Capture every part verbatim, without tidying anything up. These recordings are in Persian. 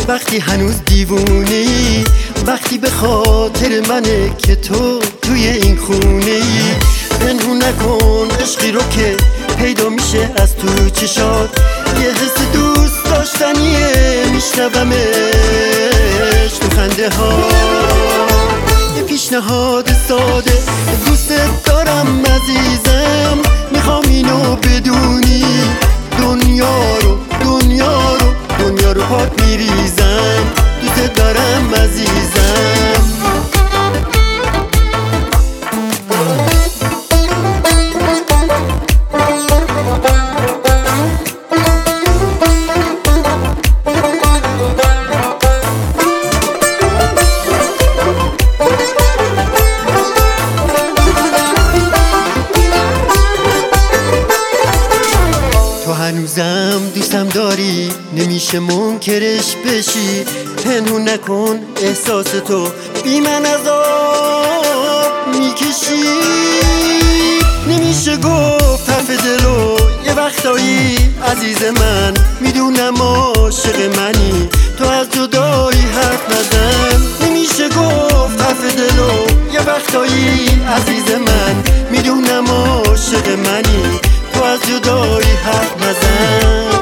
وقتی هنوز دیوونه‌ای، وقتی به خاطر منه که تو توی این خونه‌ای. پنهون نکن عشقی رو که پیدا میشه از تو چشات، یه حس دوست داشتنیه میشنومش تو خنده ها. یه پیشنهاد ساده، دوستت دارم عزیزم، میخوام اینو بدونی، دنیا رو دنیا رو دنیا رو پات میریزم، دوستت دارم عزیزم. هنوزم دوستم داری، نمیشه منکرش بشی. پنهون نکن احساس تو، بی من عذاب میکشی. نمیشه گفت حرف دلو، یه وقتایی عزیز من، میدونم عاشق منی، تو از جدایی حرف نزن. نمیشه گفت حرف دلو، یه وقتایی عزیز من، میدونم عاشق منی، تو از جدایی حرف نزن.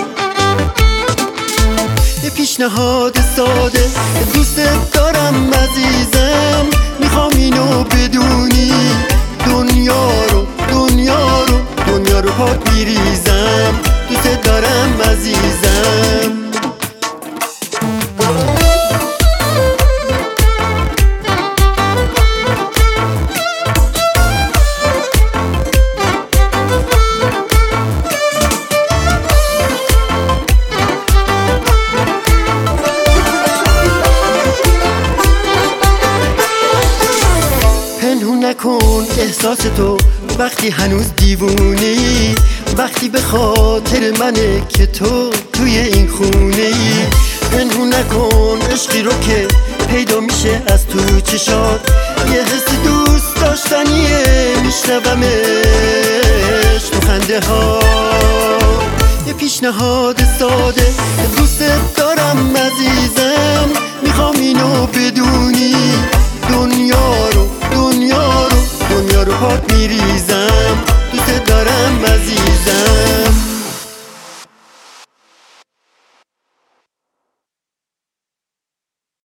یه پیشنهاد ساده، دوستت دارم عزیزم، میخوام اینو بدونی، دنیا رو دنیا رو دنیا رو پات میریزم، دوستت دارم عزیزم. نکن احساس تو وقتی هنوز دیوونه‌ای، وقتی به خاطر منه که تو توی این خونه‌ای. پنهون نکن عشقی رو که پیدا میشه از تو چشات، یه حس دوست داشتنیه میشنومش تو خنده ها. یه پیشنهاد ساده، دوستت دارم عزیزم، میخوام اینو بدونی، دنیا رو دنیا رو دنیا رو پات میریزم،